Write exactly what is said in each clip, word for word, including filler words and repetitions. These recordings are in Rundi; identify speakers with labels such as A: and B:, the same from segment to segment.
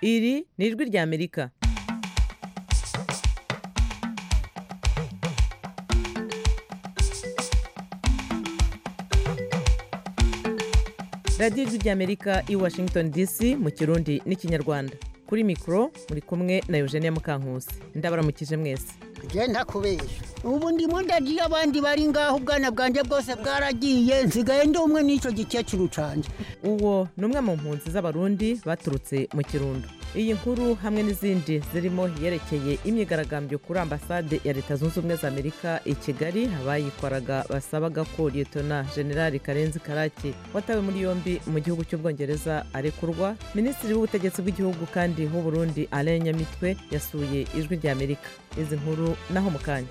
A: Iri ni ijwi ry'Amerika. radiyo ijwi ry'Amerika i Washington D C mu Kirundi n'Ikinyarwanda. Kuri mikoro muri kumwe na Eugenia Mukankusi. Ndabaramukije mwese.
B: Genda kubesha. Ubu ndimo ndagiye abandi bari ngaho ubwana bwanje bwose bwaragiye nsigaye ndi umwe n'ico gikecuru canje.
A: Uwo ni umwe mu mpunzi z'Abarundi baturutse mu Kirundo. Iyi nkuru hamwe n'izindi zirimo yerekeye imyigaragambyo kuri ambasade ya Leta Zunze Ubumwe za Amerika i Kigali abayikoraga basabaga ko Lieutenant General Karenzi Karake watawe muri yombi mu gihugu cy'Ubwongereza arekurwa. Minisitiri w'ubutegetsi bw'igihugu kandi w'u Burundi Alain Nyamitwe yasuye ijwi ry'Amerika. Izi nkuru naho mukanya.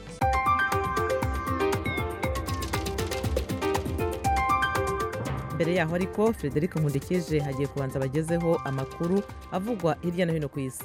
A: Mbere yaho ariko Frederic Nkundikije hagiye kubanza bagezeho amakuru avugwa hirya no hino ku isi.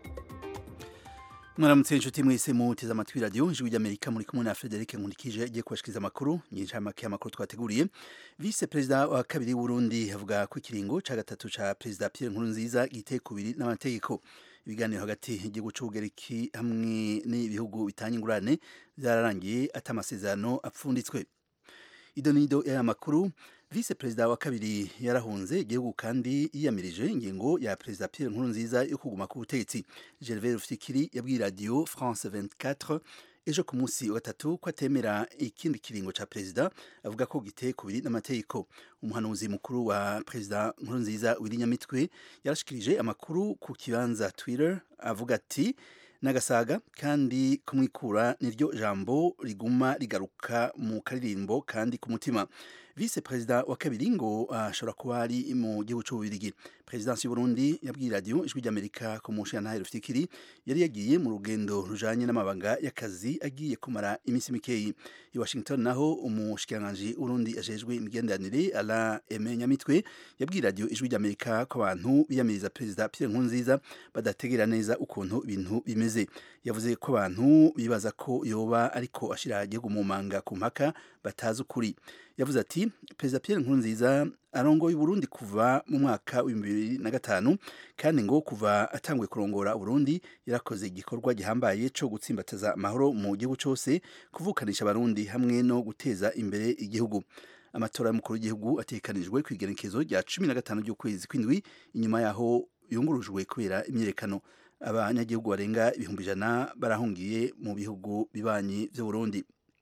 C: Mwaramutse inshuti mwese muteze amatwi radio ijwi ry'Amerika muri kumwe na Frederic Nkundikije agiye kubashikiriza amakuru nyinshi make amakuru twateguriye. Vice President wa kabiri w'u Burundi avuga ko ikiringo ca gatatu ca President Pierre Nkurunziza giteye kubiri n'amategeko. Ibiganiro hagati y'igihugu c'Ubugereki hamwe n'ibihugu bitanye ingurane byararangiye atamasezerano apfunditswe. Idonido ya makuru Vice President wa kabiri yarahunze igihugu kandi yiyamirije ingingo ya President Pierre Nkurunziza yo kuguma ku butegetsi. Gervais Rufikiri yabwiye radio France vingt-quatre ejo ku munsi wa gatatu ko atemera ikindi kiringo ca President avuga ko giteye kubiri n'amategeko. Umuhanuzi mukuru wa President Nkurunziza Willy Nyamitwe yarashikirije amakuru ku kibanza Twitter avuga ati nagasaga kandi kumwikura niryo jambo riguma rigaruka mu karirimbo kandi ku mutima. Vice President wa kabiri ngo ashobora uh, kuba ari mu gihugu c'Ububirigi. Presidence y'u Burundi yabwiye radio ijwi ry'Amerika ko mushana Rufikiri yari yagiye mu rugendo rujanye n'amabanga y'akazi agiye kumara imisi mikeyi. I Washington naho umushikiranganje Burundi ajejwe imigenderanire Alain Aime Nyamitwe yabwiye radio ijwi ry'Amerika ko abantu biyamiriza President Pierre Nkurunziza badategera neza ukuntu ibintu bimeze. Yavuze ko abantu bibaza ko yoba ariko ashira igihugu mu manga ku mpaka batazi ukuri. Yavuze ati President Pierre Nkurunziza arongoye Burundi kuva mu mwaka wa bibiri na gatanu kandi ngo kuva atangwe kurongora Burundi yarakoze igikorwa gihambaye cyo gutsimbataza amahoro mu gihugu cyose, kuvukanisha abarundi hamwe no guteza imbere igihugu. Amatora y'umukuru w'igihugu atekanijwe ku igenekezo rya cumi na gatanu ry'ukwezi kw'indwi inyuma yaho yungurujwe kubera imyerekano. Abanyagihugu barenga ibihumbi ijana barahungiye mu bihugu bibanyi by'u Burundi.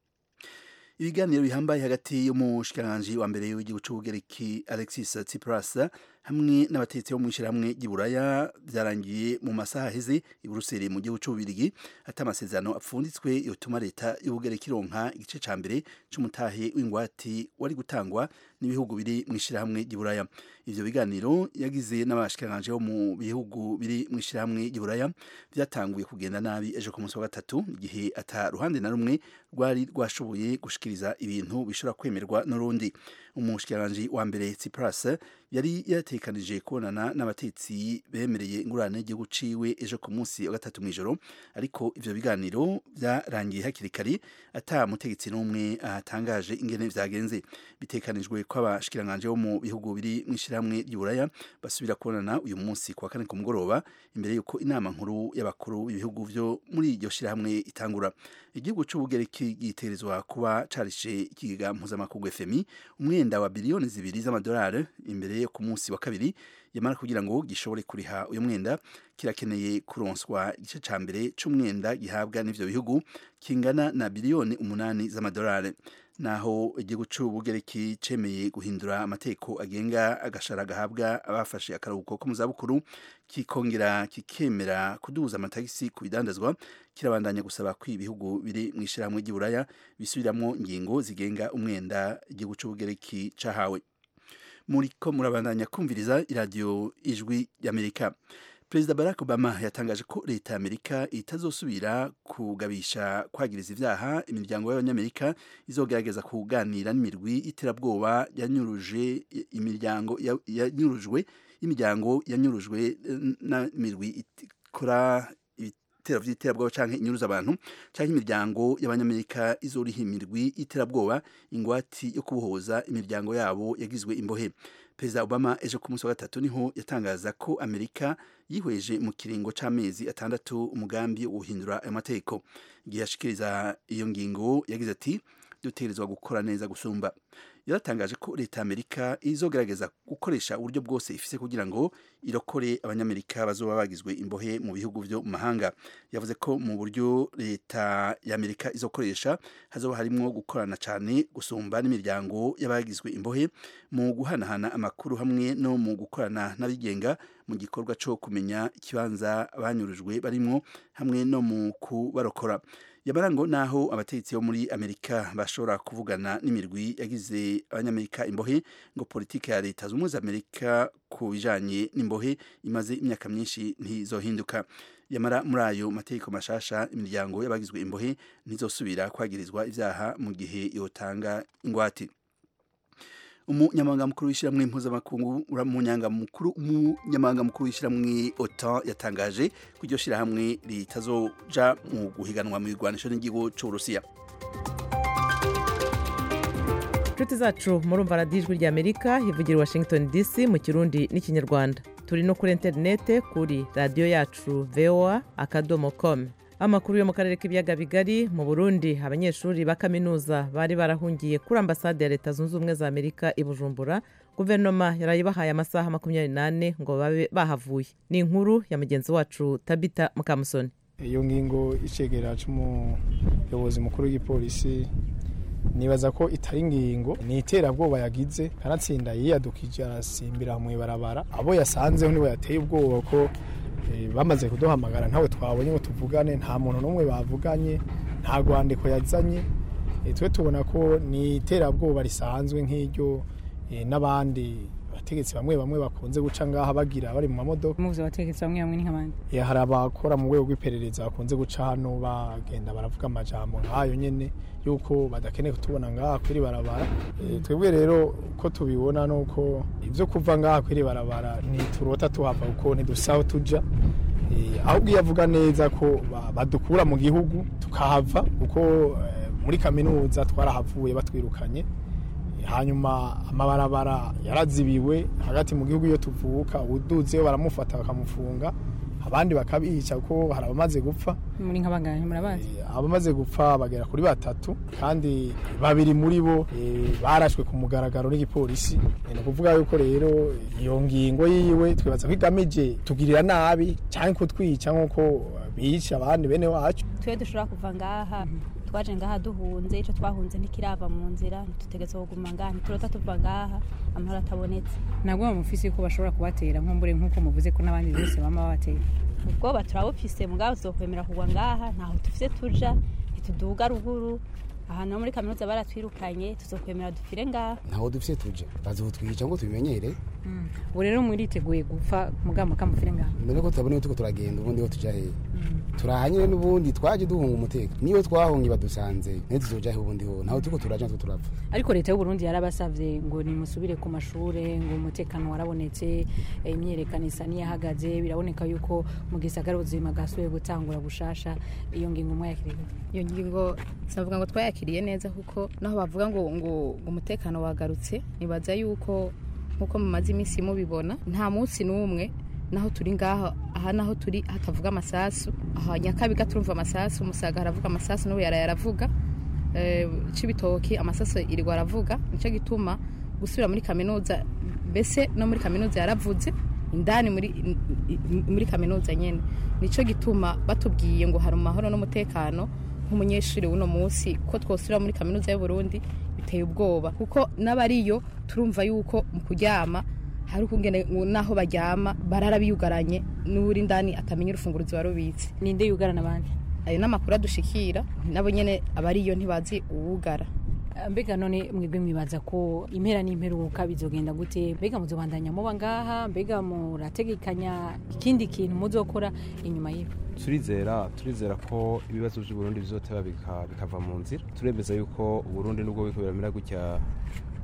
C: Ibiganiro bihambaye hagati y'umushikiranganje wa mbere w'igihugu c'Ubugereki Alexis Tsipras hamwe n'abatetsi bo mu ishyirahamwe ry'Iburaya byarangiye mu masaha heze i Buruseli mu gihugu c'Ububirigi atamasezerano apfunditswe yotuma leta y'Ubugereki ronka igice ca mbere c'umutahe w'ingwati wari gutangwa n'ibihugu biri mu ishyirahamwe ry'Iburaya. Ivyo biganiro yagize n'abashikiranganje bo mu bihugu biri mu ishyirahamwe ry'Iburaya byatanguye kugenda nabi ejo ku munsi wa gatatu igihe ata ruhande na rumwe rwari rwashoboye gushikiriza ibintu bishobora kwemerwa n'urundi. Umushikiranganje wa mbere Tsipras yari yatekanije kubonana n'abatetsi bemereye ingurane y'igihugu ciwe ejo ku munsi wa gatatu mw'ijoro, ariko ivyo biganiro byarangiye hakiri kare ata mutegetsi n'umwe atangaje ingene vyagenze. Bitekanijwe ko abashikiranganje bo mu bihugu biri mu ishyirahamwe ry'Iburaya basubira kubonana uyu munsi kwa kane ku mugoroba imbere yuko inama nkuru y'abakuru b'ibihugu vyo muri iryo shyirahamwe itangura. Igihugu c'Ubugereki gitegerezwa kuba carishe ikigega mpuzamakungu F M I umwenda wa biliyoni zibiri z'amadolari imbere yo ku munsi wa kabiri, yamara kugira ngo gishobore kuriha uyu mwenda kirakeneye kuronswa igice ca mbere c'umwenda gihabwa n'ivyo bihugu kingana na biliyoni umunani z'amadolari. Naho igihugu c'Ubugereki cemeye guhindura amateko agenga agashara gahabwa abafashe akaruhuko ko mu zabukuru kikongera kikemera kuduza amatagisi ku bidandazwa, kirabandanya gusaba ko ibihugu biri mu ishyirahamwe ry'Iburaya bisubiramwo ingingo zigenga umwenda igihugu c'Ubugereki cahawe. Muriko murabandanya kumviriza iradiyo ijwi y'Amerika. President Barack Obama yatangaje ko leta ya Amerika itazosubira kugabisha kwagiriza ivyaha imiryango y'abanyamerika izogerageza kuganira n'imirwi iterabwoba yanyuruje imiryango yanyurujwe imiryango yanyurujwe na mirwi ikora ibitero vy'iterabwoba canke inyuruza abantu canke imiryango y'abanyamerika izoriha imirwi y'iterabwoba ingwati yo kubohoza imiryango yabo yagizwe imbohe. Perezida Obama ejo ku munsi wa gatatu niho yatangaza ko Amerika yihweje mu kiringo c'amezi atandatu umugambi wo guhindura ayo mategeko. Igihe yashikiriza iyo ngingo yagize ati dutegerezwa gukora neza gusumba. Yaratangaje ko leta y'Amerika izogerageza gukoresha uburyo bwose ifise kugira ngo irokore abanyamerika bazoba bagizwe imbohe mu bihugu vyo mu mahanga. Yavuze ko mu buryo leta y'Amerika izokoresha hazoba harimwo gukorana cane gusumba n'imiryango y'abagizwe imbohe mu guhanahana amakuru hamwe no mu gukorana n'abigenga mu gikorwa co kumenya ikibanza banyurujwe barimwo hamwe no mu kubarokora. Yabarango naho abategetsi bo muri Amerika bashobora kuvugana n'imirwi yagize abanyamerika imbohe ngo politike ya leta z'umwe za Amerika ku bijanye n'imbohe imaze imyaka myinshi ntizohinduka. Yamara muri ayo mategeko mashasha imiryango y'abagizwe imbohe ntizosubira kwagirizwa ivyaha mu gihe yotanga ingwate. Umunyamabanga mukuru w'ishiramwe mpuzamakungu uramunyanga mukuru umunyamabanga mukuru w'ishiramwe OTAN yatangaje ko iryo shirahamwe ritazoja mu guhiganwa mu igwanisho n'igihugu c'Uburusiya.
A: Inshuti zacu murumva radiyo ijwi rya Amerika ivugira Washington D C mu Kirundi n'Ikinyarwanda. Turi no kuri interinete kuri radiyo yacu v o a akadomo com. Amakuru yo mu karere k'ibiyaga bigari mu Burundi abanyeshuri ba kaminuza bari barahungiye kuri ambasade ya Leta Zunze Ubumwe za Amerika i Bujumbura. Guverinoma yarayibahaye amasaha makumyabiri n'ane ngo babe bahavuye. Ni inkuru ya mugenzi wacu Tabita Mukamusoni.
D: Iyo ngingo icegera c'umuyobozi mukuru w'igipolisi nibaza ko itari ngingo ni iterabwoba yagize karatsinda yiyadukije arasimbira mu ibarabara abo yasanzeho niwe yateye ubwoba ko e, bamaze kuduhamagara ntawe twabonye ngo tuvugane nta muntu n'umwe bavuganye nta rwandiko yazanye e, twe tubona ko ni iterabwoba risanzwe nk'iryo e, n'abandi bategetsi bamwe bamwe bakunze guca ngaha bagira bari mu mamodoka
E: muzi bategetsi bamwe bamwe ni nk'abandi
D: e, hari abakora mu rwego rw'iperereza bakunze guca hano bagenda baravuga amajambo nk'ayo nyene yuko badakeneye kutubona ngaha kwiri barabara e, twebwe rero ko tubibona nuko ivyo kuva ngaha kwiri barabara ni turota tuhava uko ntidusaho tuja e, ahubwo yavuga neza ko badukura mu gihugu tukahava uko e, muri kaminuza twarahavuye batwirukanye e, hanyuma amabarabara yarazibiwe hagati mu gihugu iyo tuvuka uduzeyo baramufata bakamufunga abandi bakabica ko hari abamaze gupfa
E: muri nk'abanganye murabazi
D: e, abamaze gupfa bagera kuri batatu kandi babiri muri bo e, barashwe ku mugaragaro n'igipolisi e, no kuvuga yuko rero iyo ngingo yiwe twibaza kwigamije tugirira nabi cyane kutwica nkuko bica abandi bene wacu
F: twe dushobora kuva ngaha twaje ngaha duhunze ico twahunze ntikirava mu nzira tutegetse kuguma ngaha turota tuva ngaha amahoro atabonetse
E: nagwa mu mufisi ko bashobora kubatera nkombure nkuko muvuze ko nabandi bose bama babatera
F: ubwo baturabufise mugabo zokwemera kugwa ngaha ntaho tufise tuja ituduga ruguru ahantu muri kaminuza baratwirukanye tuzokwemera dufire ngaha
G: ntaho dufise tuje bazotwica ngo tubimenyere
E: mm. ubu rero mwiriteguye gupfa mugamba kamufire ngaha
G: mbere ko tutabone tuko turagenda ubundi ho tuja he mm. turahanyire n'ubundi twaje duhunga umuteka niyo twahungi badusanze ne tuzoja he ubundi ho ntaho tuko turaje nzo turapfa
E: ariko leta y'u Burundi yarabasavye ngo ni musubire ku mashure ngo umutekano warabonetse imyerekanisa ni yahagaze biraboneka yuko mu gisagara ubuzima gasuye gutangura bushasha iyo ngingo mwe yakiriye
H: iyo ngingo savuga ngo twayakiriye neza kuko naho bavuga ngo ngo umutekano wagarutse nibaza yuko nkuko mu mazi imisi mubibona nta munsi n'umwe naho turi ngaho aha naho turi hatavuga amasasu aha Nyakabiga turumva amasasu Musaga haravuga amasasu no yara yaravuga eh Cibitoki amasasu irirwa aravuga nico gituma gusubira muri kaminuza bese no muri kaminuza yaravuze indani muri muri kaminuza nyene nico gituma batubwiye ngo hari amahoro n'umutekano nk'umunyeshuri uno munsi ko twosubira muri kaminuza y'u Burundi biteye ubwoba kuko n'abariyo turumva yuko mu kuryama hari ukungene naho baryama barara biyugaranye n'uri ndani atamenya urufunguruzo warubitse
E: ninde yugarana abandi
H: ayo namakuru adushikira nabo nyene abariyo ntibazi uwugara
E: mbega none mwebwe mwibaza ko impera n'imperuka bizogenda gute mbega muzobandanya muba ngaha mbega murategekanya ikindi kintu muzokora inyuma yiwe
I: turizera turizera ko ibibazo by'u Burundi bizoteba bikava mu nzira turemeza yuko u Burundi nubwo biko biramera gutya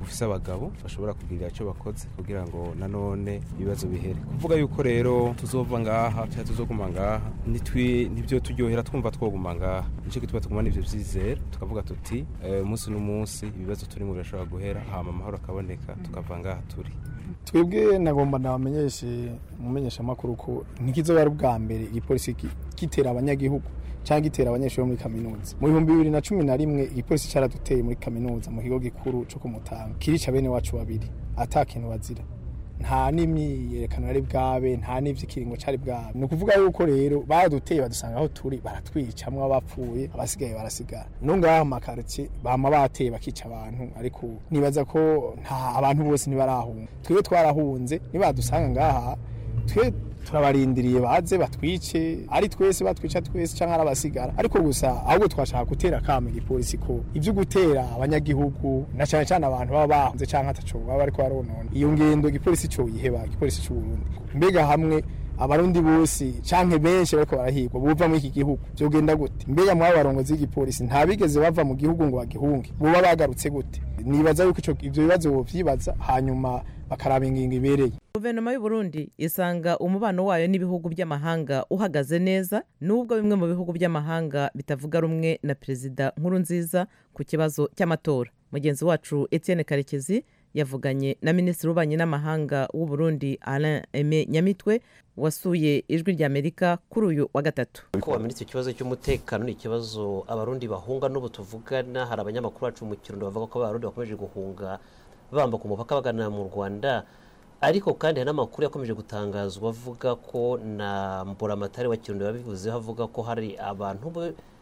I: bufise abagabo bashobora kugira icyo bakoze kugira ngo nanone ibibazo bihere kuvuga yuko rero tuzova ngaha cyangwa tuzoguma ngaha nitwi nibyo turyohera twumva twoguma ngaha nico gituma tuguma n'ivyo vyizera tukavuga tuti umunsi uh, n'umunsi ibibazo turi mu birashobora guhera hama amahoro akaboneka tukava ngaha turi
D: twebwe nagomba nabamenyeshe mumenyesha makuru ko ntikizoba ari ubwa mbere igipolisi kitera abanyagihugu cyangwa gitera abanyeshuri muri kaminuza mu bihumbi bibiri na cumi na rimwe igipolisi cyaraduteye muri kaminuza mu kigo gikuru cyo kumutanga kirica bene wacu babiri atakintu bazira nta n'imyiyerekano yari bwabe nta n'ivy'ikiringo cyari bwabe ni ukuvuga yuko rero baraduteye badusanga aho turi baratwicamwe abapfuye abasigaye barasigara no ngaho makartie bama bateye bakica abantu ariko nibaza ko nta abantu bose nibarahunga twebwe twarahunze nibadusanga ngaha twe turabarindiriye baze batwice ari twese batwica twese cyangwa arabasigara ariko gusa ahubwo twashaka gutera kame igipolisi ko ivyo gutera abanyagihugu na cyane cyane abantu baba bahunze cyangwa ataco baba ariko baronona iyo ngendo igipolisi cyo yiheba igipolisi cy'u Burundi mbega hamwe abarundi bose canke benshi bariko barahirwa buva muri iki gihugu byogenda gute mbega mu barongozi y'igipolisi ntabigeze bava mu gihugu ngo bagihunge buba bagarutse gute nibaza yuko ico ivyo bibazo bovyibaza hanyuma bakaraba ingingo ibereye.
A: Guverinoma y'u Burundi isanga umubano wayo n'ibihugu by'amahanga uhagaze neza nubwo bimwe mu bihugu by'amahanga bitavuga rumwe na Perezida Nkurunziza ku kibazo cy'amatora. Mugenzi wacu Etienne Karekezi yavuganye na Minisitiri w'Ububanyi n'Amahanga w'u Burundi Alain Aimé Nyamitwe wasuye ijwi rya Amerika kuri uyu wa gatatu.
J: Ko Minisitiri ikibazo cy'umutekano ni ikibazo abarundi bahunga n'ubu tuvugana hari abanyamakuru bacu mu Kirundo bavuga ko abarundi bakomeje guhunga bamba ku mupaka bagana mu Rwanda ariko kandi hari n'amakuru yakomeje gutangazwa avuga ko na Mburamatare wa Kirundo yabivuze havuga ko hari abantu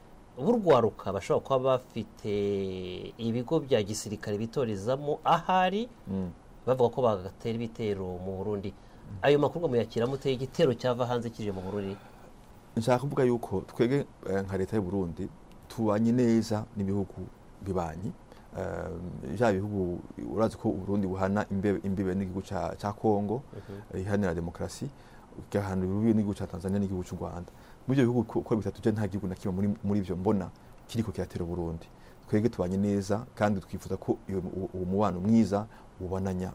J: burwaruka bashobora kuba bafite ibigo bya gisirikare bitorizamo ahari mm. bavuga ko bagatera ibitero mu Burundi mm. ayo makuru muyakira muteye igitero cyava hanze kije mu Burundi
K: nshaka kuvuga yuko twege nka leta y'u Burundi tubanye neza n'ibihugu bibanyi ja bihugu urazi ko Burundi buhana imbibe imbibe n'igihugu ca ca Kongo ihanira demokrasi gahana n'igihugu ca Tanzania n'igihugu cy'u Rwanda muri bihugu ko bitatu je nta gihugu na kimwe muri muri ivyo mbona kiriko kiratera Burundi twege tubanye neza kandi twifuza ko uwo mubano mwiza ubonanya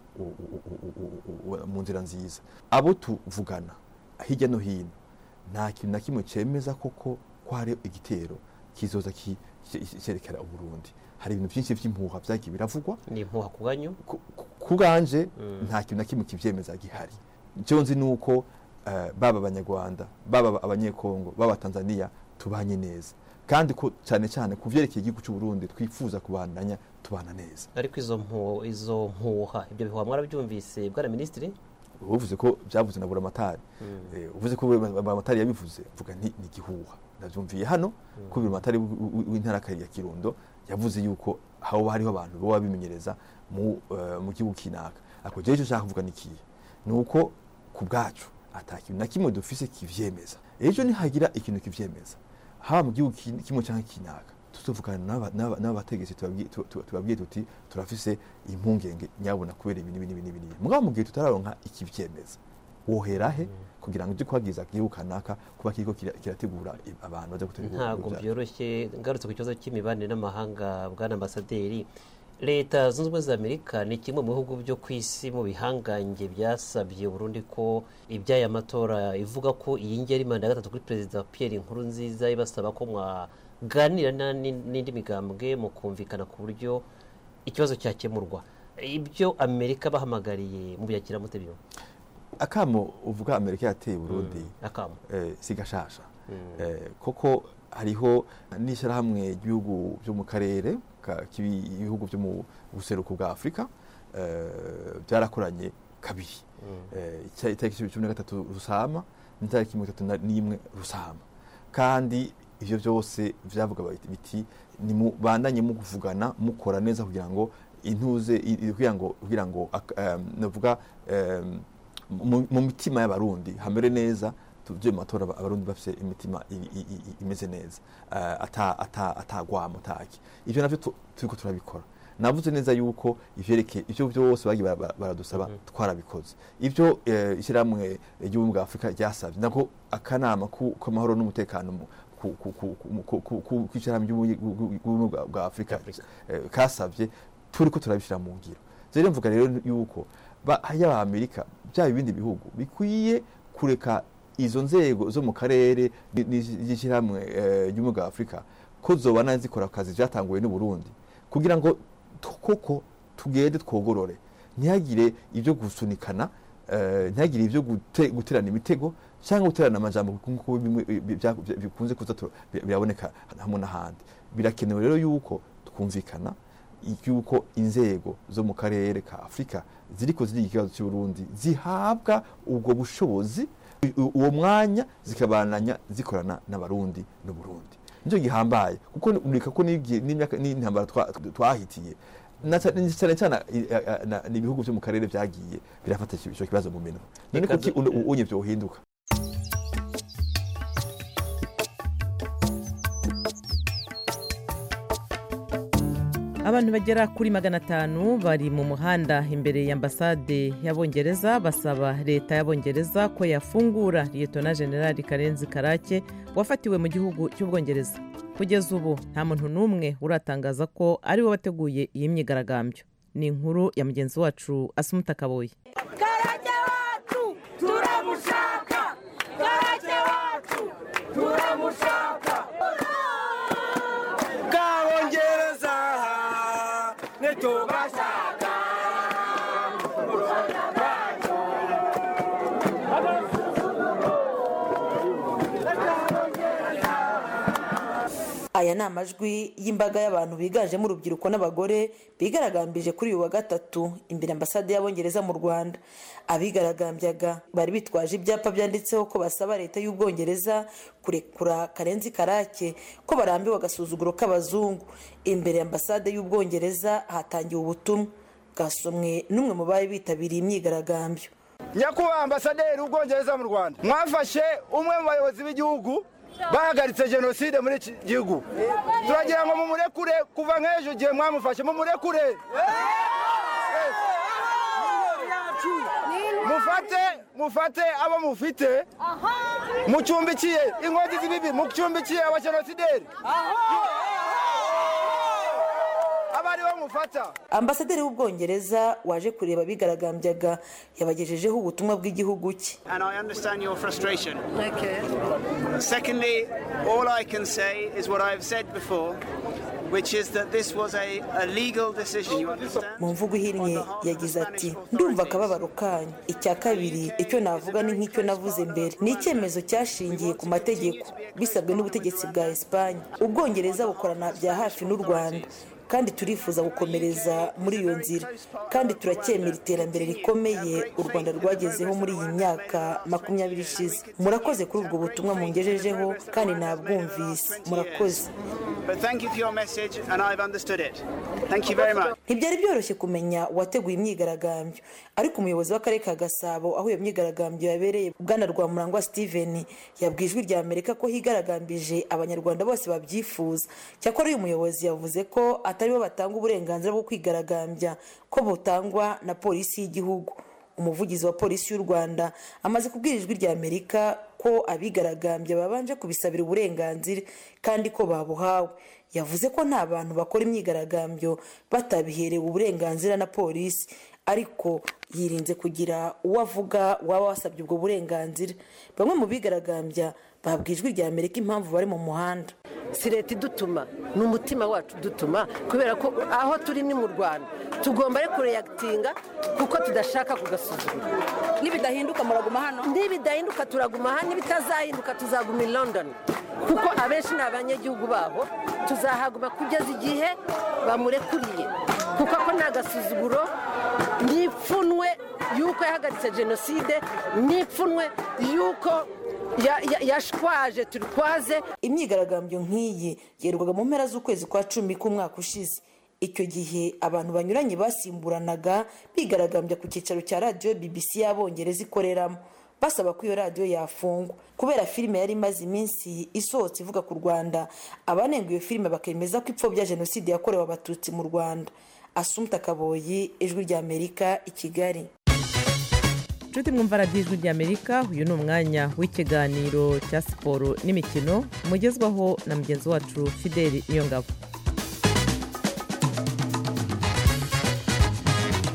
K: mu nzira nziza abo tuvugana hirya no hino nta kintu na kimwe cemeza koko kware igitero kizoza cyerekera u Burundi hari ibintu byinshi by'impuha byagiye biravugwa
J: ni impuha kuganyu
K: kuganje mm. nta kintu na kimwe kivyemeza gihari cyo nzi nuko uh, baba abanyarwanda baba abanyekongo baba Tanzania tubanye neza kandi ko cyane cyane kuvyerekeye igihugu cy'u Burundi twifuza kubandanya tubana neza
J: ariko izo mpuha izo mpuha ibyo bihuha mwarabyumvise bwana ministre
K: uvuze ko byavuze na Buramatari mm. eh, uvuze ko Buramatari yabivuze vuga nti ni gihuha ndavyumviye hano mm. ko Buramatari w'intara ya Kirundo yavuze yuko hawo hariho abantu bo babimenyereza mu uh, mu gihugu kinaka ako jeje ushaka kuvuga nikiye nuko ku bwacu atakintu na kimwe dufise kivyemeza ejo ni hagira ikintu kivyemeza ha mu gihugu kimwe cyangwa kinaka tuzovugana n'abategetsi tubabwiye tuti turafise impungenge nyabona kubera ibintu ibintu ibintu mugabo mu gihe tutararonka ikivyemeza woherahe kugira ngo uje kwagiza gihugu kanaka kuba kiriko kirategura abantu baje gutegura
J: ntago byoroshye ngarutse ku kibazo cy'imibanire n'amahanga bwana ambasaderi leta zunze ubumwe za Amerika ni kimwe mu bihugu byo kwisi mu bihangange byasabye Burundi ko ibyaya matora ivuga ko iyi ngeri manda gatatu kuri President Pierre Nkurunziza ibasaba ko mwaganira n'indi migambwe mu kumvikana ku buryo ikibazo cyakemurwa ibyo Amerika bahamagariye mu byakira mutebyo
K: akamo uvuga Amerika yateye Burundi
J: mm. akamo
K: eh sigashasha mm. eh koko hariho nishara hamwe igihugu byo mu karere ibihugu byo mu buseruko bwa Afrika eh byarakoranye kabiri mm. eh itariki cumi na gatatu Rusama n'itariki mirongo itatu n'imwe Rusama kandi ivyo byose vyavuga biti ni mu bandanye mu kuvugana mukora neza kugira ngo intuze kugira ngo kugira ngo navuga mu mitima y'abarundi hamere neza tuje matora abarundi bafise imitima imeze neza ata ata atagwamo taki ivyo navyo turiko turabikora navuze neza yuko ivyerekeye ivyo byose bagi baradusaba twarabikoze ivyo ishiramwe y'ubumwe bwa Afrika ryasavye nako akanama ku mahoro n'umutekano ku ishiramwe y'ubumwe bwa Afrika kasavye turiko turabishira mu ngiro rero mvuga rero yuko yaba Amerika bya ibindi bihugu bikwiye kureka izo nzego zo mu karere n'ishyirahamwe ry'umugabane wa Afurika ko zobana zikora akazi byatanguwe n'u Burundi kugira ngo koko tugende twogorore ntihagire ibyo gusunikana ntihagire ibyo guterana imitego cyangwa guterana amajambo kuko bikunze kuza biraboneka hamwe n'ahandi. Birakenewe rero yuko twumvikana yuko inzego zo mu karere ka Afurika ziriko ziri ikibazo cy'u Burundi zihabwa ubwo bushobozi uwo mwanya zikabananya zikorana n'abarundi n'u Burundi. Nicyo gihambaye kuko urika ko n'intambara twahitiye cyane cyane n'ibihugu byo mu karere byagiye birafata icyo kibazo mu minwe. None kuki unye byo uhinduka?
A: Abantu bagera kuri magana atanu bari mu muhanda imbere y'ambasade y'Abongereza basaba leta y'Abongereza ko yafungura Lieutenant General Karenzi Karake wafatiwe mu gihugu cy'Ubwongereza. Kugeza ubu nta muntu n'umwe uratangaza ko ari we wateguye iyi myigaragambyo. Ni inkuru ya mugenzi wacu Asumuta Kaboyi.
L: Karake wacu turamushaka, Karake wacu turamushaka. Kabongereza netubashaka.
M: Aya ni amajwi y'imbaga y'abantu biganjemo urubyiruko n'abagore bigaragambije kuri uyu wa gatatu imbere ambasade y'Abongereza mu Rwanda. Abigaragambyaga bari bitwaje ibyapa byanditseho ko basaba leta y'Ubwongereza kurekura Karenzi Karake ko barambiwe agasuzuguro k'abazungu. Imbere ambasade y'Ubwongereza hatangiwe ubutumwa bwasomwe n'umwe mu bari bitabiriye imyigaragambyo.
N: Nyakubahwa ambasaderi w'Ubwongereza mu Rwanda, mwafashe umwe mu bayobozi b'igihugu bahagaritse jenoside muri iki gihugu. Turagira ngo mumurekure kuva nk'ejo igihe mwamufashe mumurekure. Mufate mufate abo mufite mucumbikiye inkozi z'ibibi mucumbikiye abajenosideri abari bamufata.
M: Ambasaderi w'Ubwongereza waje kureba abigaragambyaga yabagejejeho ubutumwa bw'igihugu cye.
O: And I understand your frustration. Okay. Secondly, all I can say is what I've said before, which is that this was a, a legal decision. You understand?
M: Mu mvugo ihinnye yagize ati ndumva akababaro kanyu. Icya kabiri icyo navuga ni nk'icyo navuze mbere, ni icyemezo cyashingiye ku mategeko bisabwe n'ubutegetsi bwa Espagne. Ubwongereza bukorana bya hafi n'u Rwanda kandi turifuza gukomereza muri iyo nzira kandi turacyemera iterambere rikomeye u Rwanda rwagezeho muri iyi myaka makumyabiri ishize. Murakoze kuri ubwo butumwa mungejejeho kandi nabwumvise. Murakoze.
O: But thank you for your message and I've understood it. Thank you very much.
M: Ntibyari byoroshye kumenya uwateguye imyigaragambyo, ariko umuyobozi w'akarere ka Gasabo aho iyo myigaragambyo yabereye Bwana Rwamurangwa Steven yabwiye Ijwi rya Amerika ko higaragambije abanyarwanda bose babyifuza. Cyakora uyu muyobozi yavuze ko atari bo batanga uburenganzira bwo kwigaragambya, ko butangwa na polisi y'igihugu. Umuvugizi wa polisi y'u Rwanda amaze kubwira Ijwi rya Amerika ko abigaragambya babanje kubisabira uburenganzira kandi ko babuhawe. Yavuze ko nta bantu bakora imyigaragambyo batabiherewe uburenganzira na polisi, ariko yirinze kugira uwo avuga waba wasabye ubwo burenganzira. Bamwe mu bigaragambya babwiye Ijwi rya Amerika impamvu bari mu muhanda.
P: Si leta idutuma, ni umutima wacu dutuma, kubera ko aho turi ni mu Rwanda tugomba rero kureyagitinga kuko tudashaka kugasuzugura.
M: Nibidahinduka muraguma hano,
P: nibidahinduka turaguma hano, nibitazahinduka tuzaguma i London kuko abenshi ni abanyagihugu babo. Tuzahaguma kugeza igihe bamurekuriye kuko ko nta gasuzuguro, n'ipfunwe yuko yahagaritse jenoside, n'ipfunwe yuko yashwaje turikwaze.
M: Imyigaragambyo nk'iyi yerwaga mu mpera z'ukwezi kwa cumi k'umwaka ushize. Icyo gihe abantu banyuranye basimburanaga bigaragambya ku cyicaro cya radio B B C y'Abongereza ikoreramo, basaba ko iyo radio yafungwa kubera filime yari imaze iminsi isohotse ivuga ku Rwanda. Abanenga iyo filime bakemeza ko ipfobya jenoside yakorewe abatutsi mu Rwanda. Asumuta Kaboyi, Ijwi rya Amerika, i Kigali.
A: Nshuti mwumva radiyo Ijwi rya Amerika, uyu ni umwanya w'ikiganiro cya siporo n'imikino mugezwaho na mugenzi wacu Fideli Niyongabo.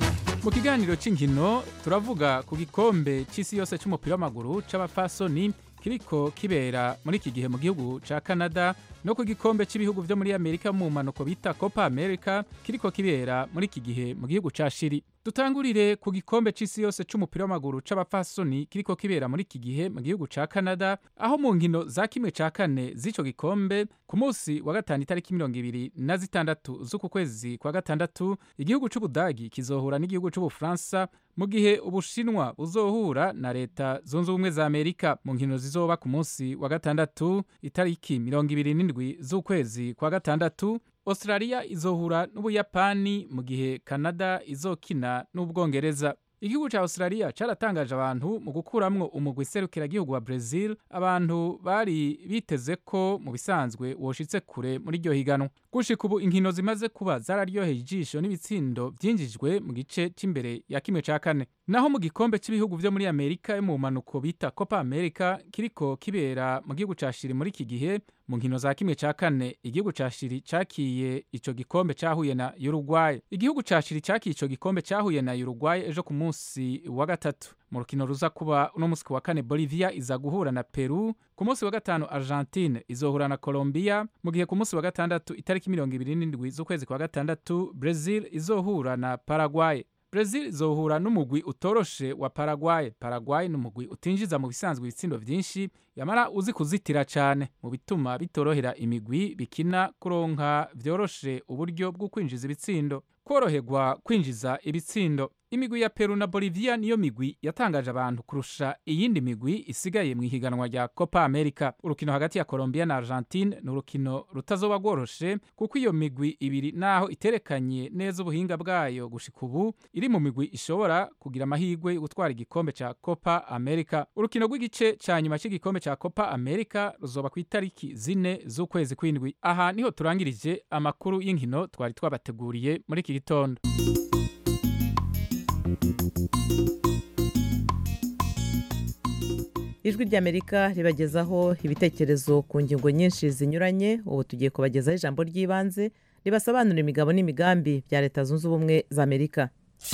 Q: mu kiganiro cy'inkino turavuga ku gikombe cy'isi yose cy'umupira w'amaguru c'abafasoni kiriko kibera muri iki gihe mu gihugu ca Canada no ku gikombe cy'ibihugu byo muri Amerika mu manuko bita Copa America kiriko kibera muri iki gihe mu gihugu ca Chili. Dutangurire ku gikombe c'isi yose c'umupira w'amaguru c'abafasoni kiriko kibera muri iki gihe mu gihugu ca Canada, aho mu nkino za kimwe ca kane z'ico gikombe ku munsi wa gatanu itariki mirongo ibiri na zitandatu z'uku kwezi kwa gatandatu igihugu c'Ubudagi kizohura n'igihugu c'Ubufaransa, mu gihe Ubushinwa buzohura na leta zunze ubumwe za Amerika. Mu nkino zizoba ku munsi wa gatandatu itariki mirongo ibiri n'indwi z'ukwezi kwa gatandatu Australia izohura n'Ubuyapani, mu gihe Canada izokina n'Ubwongereza. Igihugu ca Australia caratangaje abantu mu gukuramwo umugwi serukiragihugu wa Brazil, abantu bari biteze ko mu bisanzwe woshitse kure muri iryo higanwa. Gushika ubu inkino zimaze kuba zararyoheye ijisho n'ibitsindo vyinjijwe mu gice c'imbere ya kimwe ca kane. Naho mu gikombe cy'ibihugu vyo muri Amerika yo mu manuko bita Copa America kiriko kibera mu gihugu ca Chili muri iki gihe, mu nkino za kimwe ca kane igihugu ca Chili cakiye ico gikombe cahuye na Uruguay. Igihugu ca Chili cakiye ico gikombe cahuye na Uruguay ejo ku munsi wa gatatu. Mu rukino ruza kuba uno munsi wa kane Bolivia iza guhura na Peru, ku munsi wa gatanu Argentine izohura na Colombia, mu gihe ku munsi wa gatandatu itariki mirongo ibiri n'indwi z'ukwezi kwa gatandatu Brazil izohura na Paraguay. Brazil izohura n'umugwi utoroshe wa Paraguay. Paraguay n'umugwi utinjiza mu bisanzwe ibitsindo vyinshi, yamara uzi kuzitira cane, mu bituma bitorohera imigwi bikina kuronka vyoroshe uburyo bwo kwinjiza ibitsindo. Koroherwa kwinjiza ibitsindo. Imigwi ya Peru na Bolivia niyo migwi yatangaje abantu kurusha iyindi migwi isigaye mu ihiganwa rya Copa America. Urukino hagati ya Colombia na Argentine ni urukino rutazoba rworoshe, kuko iyo migwi ibiri naho iterekanye neza ubuhinga bwayo gushika ubu iri mu migwi ishobora kugira amahirwe yo gutwara igikombe ca Copa America. Urukino rw'igice ca nyuma cy'igikombe ca Copa America ruzoba ku itariki zine z'ukwezi kw'indwi. Aha niho turangirije amakuru y'inkino twari twabateguriye muri iki gitondo.
A: Ijwi ry'Amerika ribagezaho ibitekerezo ku ngingo nyinshi zinyuranye. Ubu tugiye kubagezaho ijambo ry'ibanze ribasobanurira imigabo n'imigambi bya Leta Zunze Ubumwe za Amerika.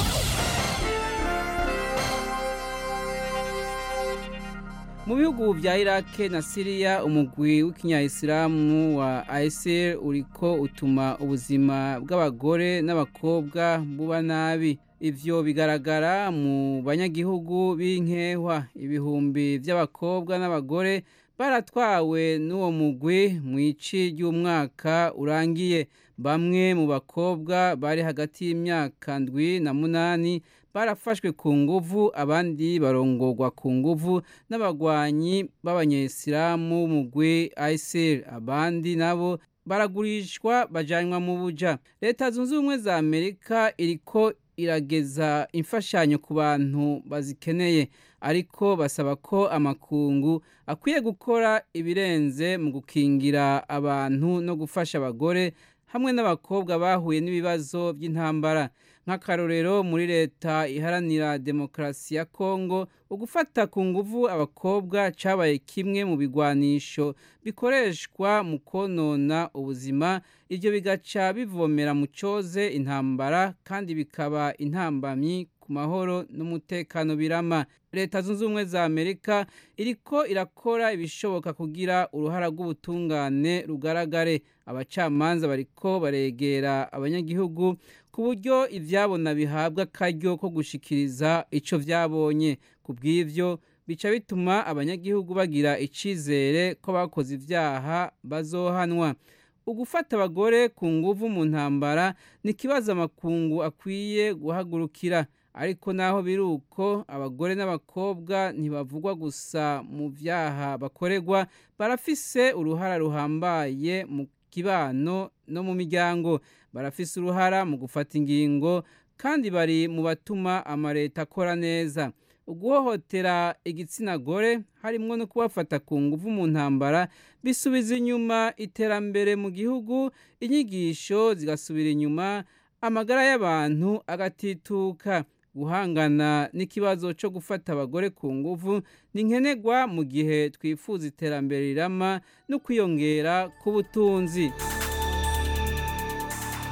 R: Mu bihugu vya Iraq na Syria, umugwi w'ikinyayisilamu wa I S I L uriko utuma ubuzima bw'abagore n'abakobwa buba nabi. Ivyo bigaragara mu banyagihugu b'inkehwa. Ibihumbi vy'abakobwa n'abagore baratwawe n'uwo mugwi mu ici ry'umwaka urangiye. Bamwe mu bakobwa bari hagati y'imyaka ndwi na munani barafashwe ku nguvu, abandi barongorwa ku nguvu n'abagwanyi b'abanyesilamu mugwi I S I L, abandi nabo baragurishwa bajanywa mu buja. Leta Zunze Ubumwe za Amerika iriko irageza imfashanyo ku bantu bazikeneye, ariko basaba ko amakungu akwiye gukora ibirenze mu gukingira abantu no gufasha abagore hamwe n'abakobwa bahuye n'ibibazo by'intambara. Nk'akarorero muri leta iharanira demokarasi ya Kongo, ugufata ku nguvu abakobwa cabaye kimwe mu bigwanisho bikoreshwa mu konona ubuzima. Ivyo bigaca bivomera mu coze intambara, kandi bikaba intambamyi ku mahoro n'umutekano birama. Leta Zunze Ubumwe za Amerika iriko irakora ibishoboka kugira uruhara rw'ubutungane rugaragare. Abacamanza bariko baregera abanyagihugu ku buryo ivyabona bihabwa akaryo ko gushikiriza ico vyabonye. Ku bw'ivyo bica bituma abanyagihugu bagira icizere ko bakoze ivyaha bazohanwa. Ugufata abagore ku nguvu mu ntambara ni kibazo amakungu akwiye guhagurukira. Ariko naho biruko, abagore n'abakobwa ntibavugwa gusa mu vyaha bakorerwa, barafise uruhara ruhambaye mu kibano no mu miryango. Barafise uruhara mu gufata ingingo, kandi bari mu batuma amareta akora neza. Uguhohotera igitsina gore harimwo no kubafata ku nguvu mu ntambara bisubiza inyuma iterambere mu gihugu, inyigisho zigasubira inyuma, amagara y'abantu agatituka. Guhangana n'ikibazo cyo gufata abagore ku nguvu ni nkenerwa mu gihe twifuza iterambere rirama no kwiyongera ku butunzi.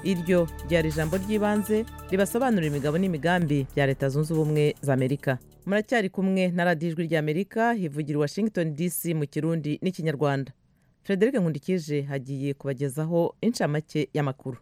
A: iryo ryari ijambo ry'ibanze ribasobanurira imigabo n'imigambi bya leta zunze ubumwe za amerika. Muracyari kumwe na radiyo ijwi ry'Amerika hivugira Washington D C mu kirundi n'ikinyarwanda. Frederic Nkundikije hagiye kubagezaho inshamake y'amakuru.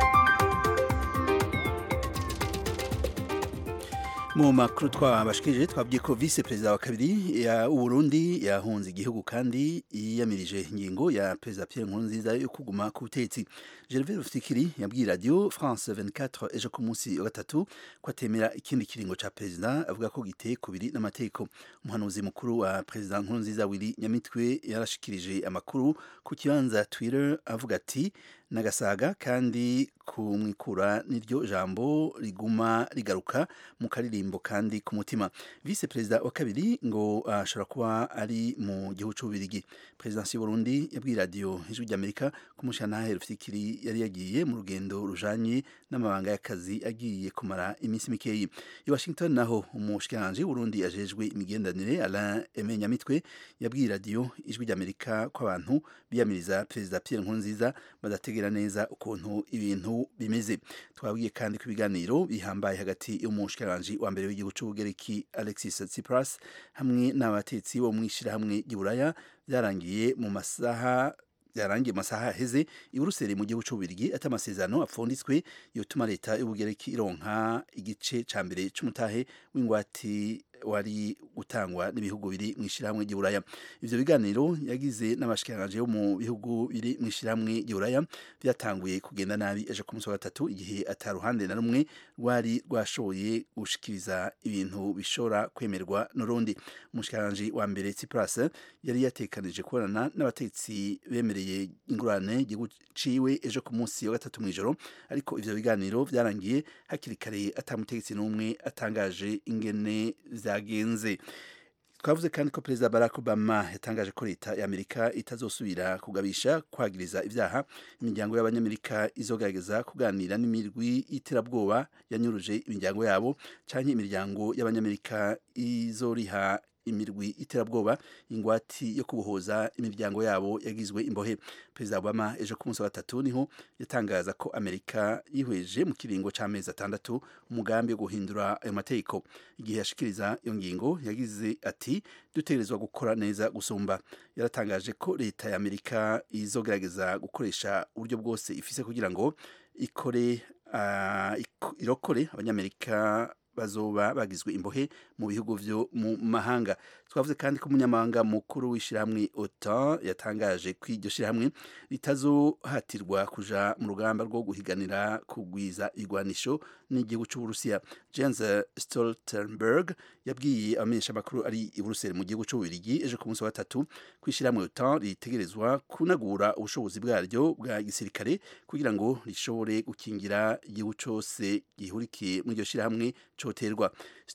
C: Mu makuru twabashikije twabwiye ko vice perezida wa kabiri ya Burundi yahunze igihugu kandi yiyamirije ingingo ya perezida Pierre Nkurunziza yo kuguma ku butegetsi. Gervais Rufikiri yabwiye radio France vingt-quatre ejo ku munsi wa gatatu ko atemera ikindi kiringo ca perezida avuga ko giteye kubiri n'amategeko. Umuhanuzi mukuru wa perezida Nkurunziza Willy Nyamitwe yarashikirije amakuru ku kibanza Twitter avuga ati nagasaga kandi kumwikura niryo jambo riguma rigaruka mu karirimbo kandi ku mutima. Vice perezida wa kabiri ngo ashobora uh, kuba ari mu gihugu cy'Ububirigi. Presidence y'u Burundi yabwiye radio Ijwi ry'Amerika ko Mushyantare Rufikiri yari yagiye mu rugendo rujanye n'amabanga y'akazi agiye kumara iminsi mikeyi. I Washington naho umushikiranganje w'u Burundi ajejwe imigendanire Alain Aime Nyamitwe yabwiye radio Ijwi ry'Amerika ko abantu biyamiriza perezida Pierre Nkurunziza badategera neza ukuntu ibintu bimeze. Twabwiye kandi ku biganiro bihambaye hagati y'umushikiranganje wa mbere w'igihugu cy'Ubugereki Alexis Tsipras hamwe n'abatetsi bo mwishira hamwe y'Iburaya byarangiye mu masaha byarangiye masaha heze i Buruseli mu gihugu cy'Ububirigi atamasezerano apfunditswe yotuma leta y'Ubugereki ironka igice ca mbere c'umutahe w'ingwati wari gutangwa n'ibihugu biri mwishirahamwe y'Iburaya. Ivyo biganiro yagize n'abashikiranganje bo mu bihugu biri mwishirahamwe y'Iburaya byatanguye kugenda nabi ejo ku munsi wa gatatu igihe ataruhande na rumwe rwari rwashoboye gushikiriza ibintu bishora kwemerwa n'urundi. Umushikiranganje wa mbere Tsipras yari yatekanije kubonana n'abatetsi bemereye ingurane igihugu ciwe ejo ku munsi wa gatatu mw'ijoro, ariko ivyo biganiro byarangiye hakiri kare atamutegetsi n'umwe atangaje ingene zagenze. Twavuze kandi ko perezida Barack Obama yatangaje ko leta ya Amerika itazosubira kugabisha kwagiriza ivyaha imiryango y'abanyamerika izogerageza kuganira n'imirwi y'iterabwoba yanyuruje imiryango yabo canke imiryango y'abanyamerika izoriha imirwi iterabwoba ingwati yo kubohoza imiryango yabo yagizwe imbohe. Perezida Obama ejo ku munsi wa gatatu niho yatangaza ko Amerika yihweje mu kiringo c'amezi atandatu umugambi wo guhindura ayo mategeko. Igihe yashikiriza iyo ngingo yagize ati dutegerezwa gukora neza gusumba. Yaratangaje ko leta ya Amerika izogerageza gukoresha uburyo bwose ifise kugira ngo ikore uh, irokore abanyamerika bazoba bagizwe imbohe mu bihugu vyo mu mahanga. Twavuze kandi ko umunyamahanga mukuru w'ishirahamwe OTAN yatangaje ko iryo shirahamwe ritazohatirwa kuja mu rugamba rwo guhiganira kugwiza igwanisho n'igihugu c'Uburusiya. Jens Stoltenberg yabwiye abamenyesha makuru ari i Buruseli mu gihugu c'Ububirigi ejo ku munsi wa gatatu ko ishirahamwe OTAN ritegerezwa kunagura ubushobozi bwaryo bwa gisirikare kugira ngo rishobore gukingira igihugu cose gihurikiye mu iryo shirahamwe coterwa.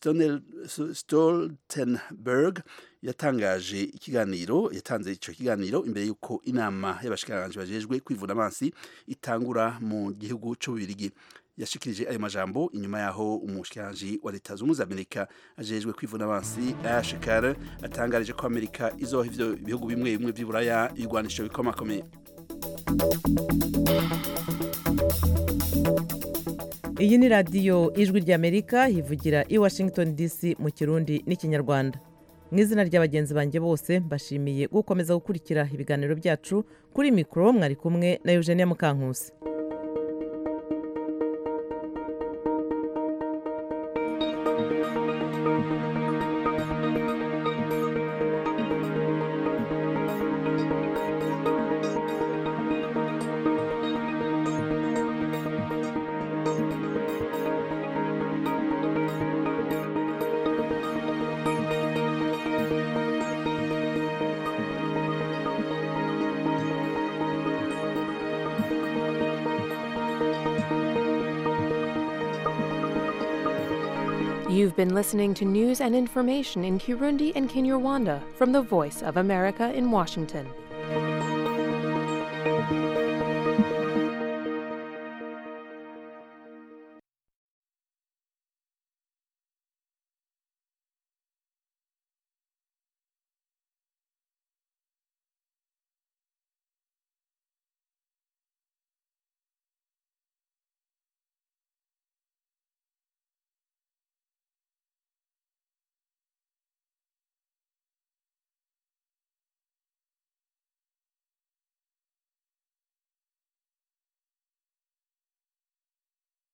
C: Stoltenberg yatangaje ikiganiro yatanze ico kiganiro imbere yuko inama y'abashikiranganje bajejwe kwivuna amazi itangura mu gihugu c'Ububirigi. Yashikirije ayo majambo inyuma yaho umushikiranganje wa leta z'Ubumwe za Amerika ajejwe kwivuna amazi Ash Carter atangarije ko Amerika izoha ivyo bihugu bimwe bimwe vy'Iburaya igwanisho bikomakomeye.
A: Iyi ni radiyo Ijwi ry'Amerika hivugira i Washington D C mu kirundi n'ikinyarwanda. Mu izina ry'abagenzi banjye bose mbashimiye gukomeza gukurikira ibiganiro byacu. Kuri mikoro mwari kumwe na Eugenia Mukankusi.
S: You've been listening to news and information in Kirundi and Kinyarwanda from the Voice of America in Washington.